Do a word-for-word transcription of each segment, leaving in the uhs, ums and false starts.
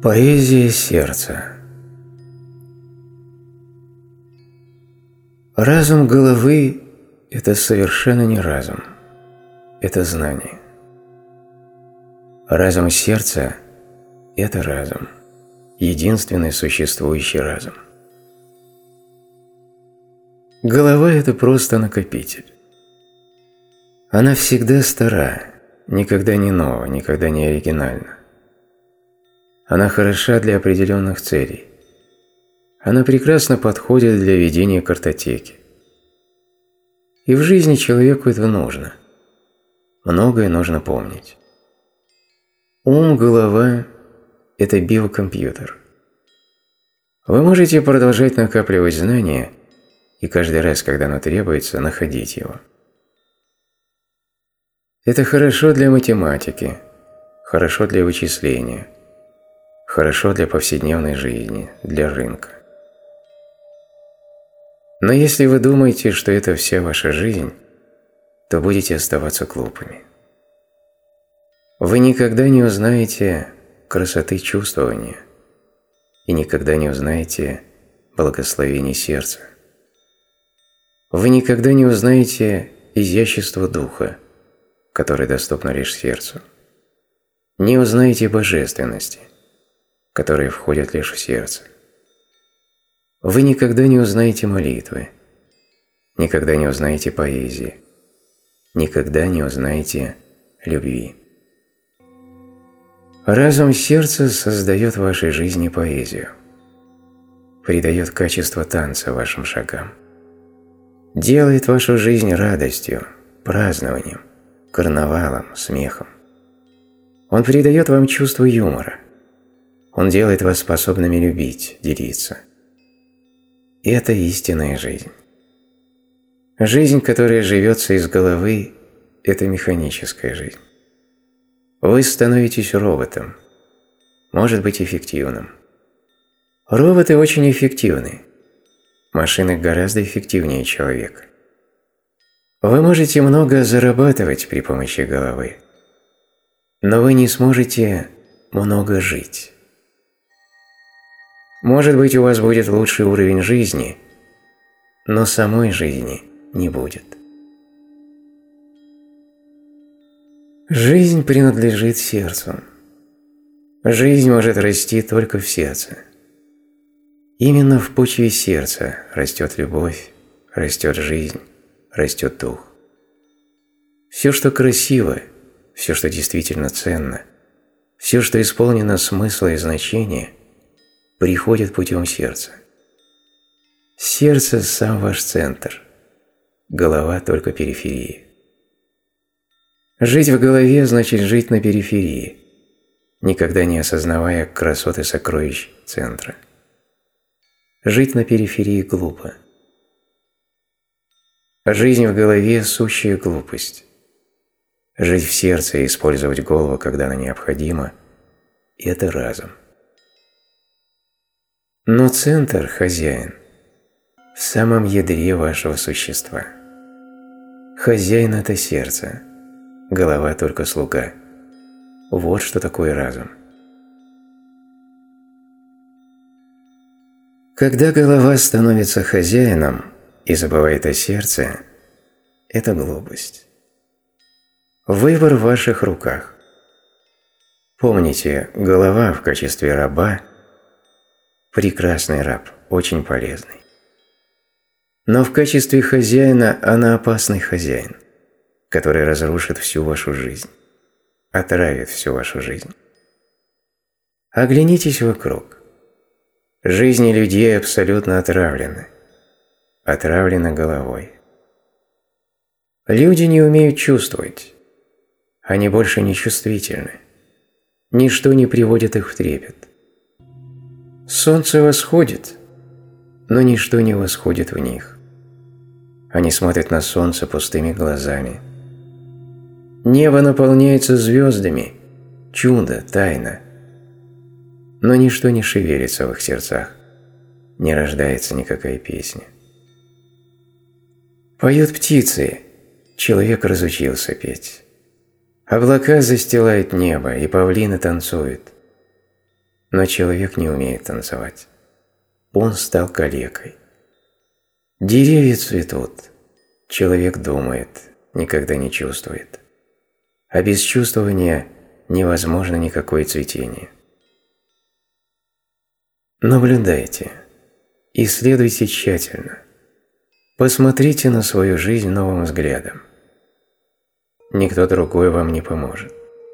Поэзия сердца. Разум головы – это совершенно не разум, это знание. Разум сердца – это разум, единственный существующий разум. Голова – это просто накопитель. Она всегда стара, никогда не нова, никогда не оригинальна. Она хороша для определенных целей. Она прекрасно подходит для ведения картотеки. И в жизни человеку это нужно. Многое нужно помнить. Ум, голова – это биокомпьютер. Вы можете продолжать накапливать знания и каждый раз, когда оно требуется, находить его. Это хорошо для математики, хорошо для вычисления, хорошо для повседневной жизни, для рынка. Но если вы думаете, что это вся ваша жизнь, то будете оставаться глупыми. Вы никогда не узнаете красоты чувствования и никогда не узнаете благословений сердца. Вы никогда не узнаете изящества духа, которое доступно лишь сердцу. Не узнаете божественности, которые входят лишь в сердце. Вы никогда не узнаете молитвы, никогда не узнаете поэзии, никогда не узнаете любви. Разум сердца создает в вашей жизни поэзию, придает качество танца вашим шагам, делает вашу жизнь радостью, празднованием, карнавалом, смехом. Он придает вам чувство юмора. Он делает вас способными любить, делиться. И это истинная жизнь. Жизнь, которая живется из головы, это механическая жизнь. Вы становитесь роботом, может быть эффективным. Роботы очень эффективны. Машины гораздо эффективнее человека. Вы можете много зарабатывать при помощи головы, но вы не сможете много жить. Может быть, у вас будет лучший уровень жизни, но самой жизни не будет. Жизнь принадлежит сердцу. Жизнь может расти только в сердце. Именно в почве сердца растет любовь, растет жизнь, растет дух. Все, что красиво, все, что действительно ценно, все, что исполнено смысла и значения, приходит путем сердца. Сердце – сам ваш центр, голова – только периферия. Жить в голове значит жить на периферии, никогда не осознавая красоты сокровищ центра. Жить на периферии глупо. Жизнь в голове – сущая глупость. Жить в сердце и использовать голову, когда она необходима – это разум. Но центр – хозяин, в самом ядре вашего существа. Хозяин – это сердце, голова – только слуга. Вот что такое разум. Когда голова становится хозяином и забывает о сердце, это глупость. Выбор в ваших руках. Помните, голова в качестве раба – прекрасный раб, очень полезный. Но в качестве хозяина она опасный хозяин, который разрушит всю вашу жизнь, отравит всю вашу жизнь. Оглянитесь вокруг. Жизни людей абсолютно отравлены. Отравлены головой. Люди не умеют чувствовать. Они больше не чувствительны. Ничто не приводит их в трепет. Солнце восходит, но ничто не восходит в них. Они смотрят на солнце пустыми глазами. Небо наполняется звездами, чудо, тайна. Но ничто не шевелится в их сердцах, не рождается никакая песня. Поют птицы, человек разучился петь. Облака застилают небо, и павлины танцуют. Но человек не умеет танцевать. Он стал калекой. Деревья цветут. Человек думает, никогда не чувствует. А без чувствования невозможно никакое цветение. Наблюдайте, исследуйте тщательно. Посмотрите на свою жизнь новым взглядом. Никто другой вам не поможет.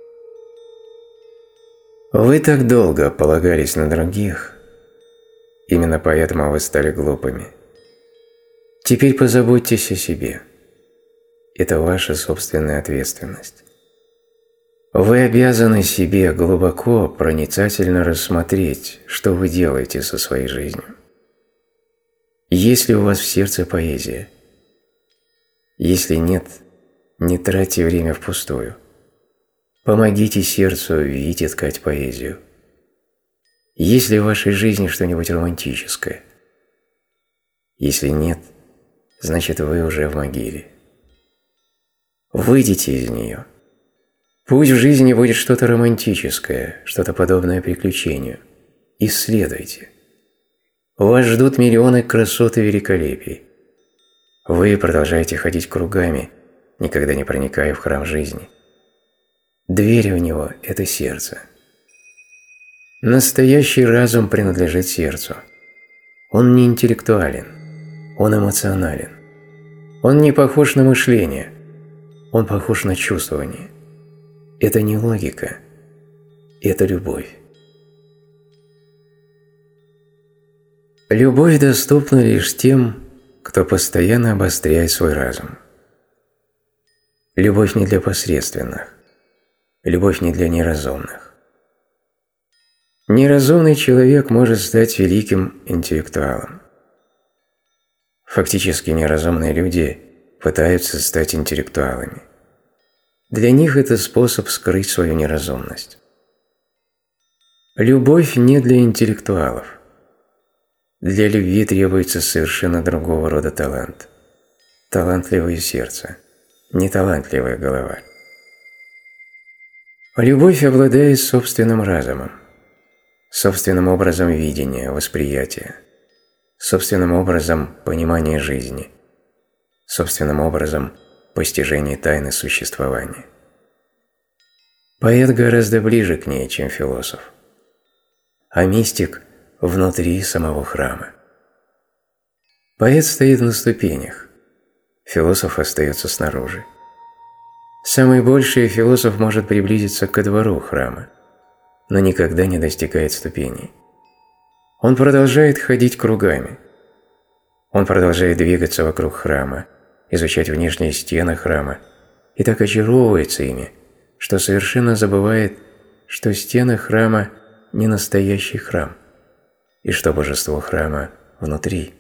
Вы так долго полагались на других, именно поэтому вы стали глупыми. Теперь позаботьтесь о себе. Это ваша собственная ответственность. Вы обязаны себе глубоко, проницательно рассмотреть, что вы делаете со своей жизнью. Есть ли у вас в сердце поэзия? Если нет, не тратьте время впустую. Помогите сердцу видеть и ткать поэзию. Есть ли в вашей жизни что-нибудь романтическое? Если нет, значит вы уже в могиле. Выйдите из нее. Пусть в жизни будет что-то романтическое, что-то подобное приключению. Исследуйте. Вас ждут миллионы красот и великолепий. Вы продолжаете ходить кругами, никогда не проникая в храм жизни. Дверь в него – это сердце. Настоящий разум принадлежит сердцу. Он не интеллектуален, он эмоционален. Он не похож на мышление, он похож на чувствование. Это не логика, это любовь. Любовь доступна лишь тем, кто постоянно обостряет свой разум. Любовь не для посредственных, любовь не для неразумных. Неразумный человек может стать великим интеллектуалом. Фактически неразумные люди пытаются стать интеллектуалами. Для них это способ скрыть свою неразумность. Любовь не для интеллектуалов. Для любви требуется совершенно другого рода талант. Талантливое сердце, не талантливая голова. Любовь обладает собственным разумом, собственным образом видения, восприятия, собственным образом понимания жизни, собственным образом постижения тайны существования. Поэт гораздо ближе к ней, чем философ, а мистик внутри самого храма. Поэт стоит на ступенях, философ остается снаружи. Самый больший философ может приблизиться ко двору храма, но никогда не достигает ступеней. Он продолжает ходить кругами. Он продолжает двигаться вокруг храма, изучать внешние стены храма и так очаровывается ими, что совершенно забывает, что стены храма не настоящий храм и что божество храма внутри.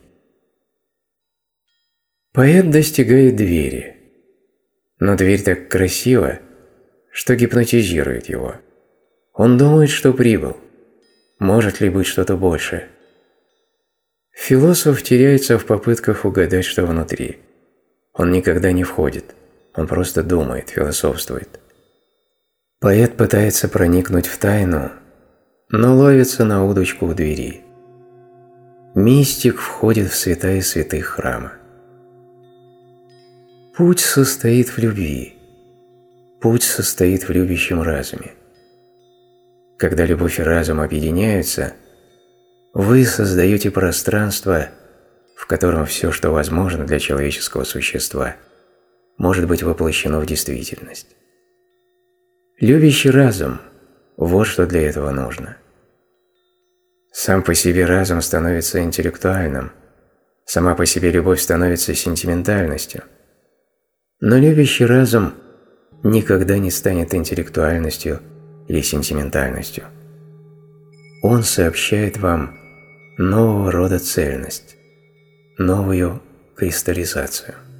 Поэт достигает двери, но дверь так красива, что гипнотизирует его. Он думает, что прибыл. Может ли быть что-то большее? Философ теряется в попытках угадать, что внутри. Он никогда не входит, он просто думает, философствует. Поэт пытается проникнуть в тайну, но ловится на удочку у двери. Мистик входит в святая святых храма. Путь состоит в любви. Путь состоит в любящем разуме. Когда любовь и разум объединяются, вы создаете пространство, в котором все, что возможно для человеческого существа, может быть воплощено в действительность. Любящий разум – вот что для этого нужно. Сам по себе разум становится интеллектуальным, сама по себе любовь становится сентиментальностью. Но любящий разум никогда не станет интеллектуальностью или сентиментальностью. Он сообщает вам нового рода цельность, новую кристаллизацию.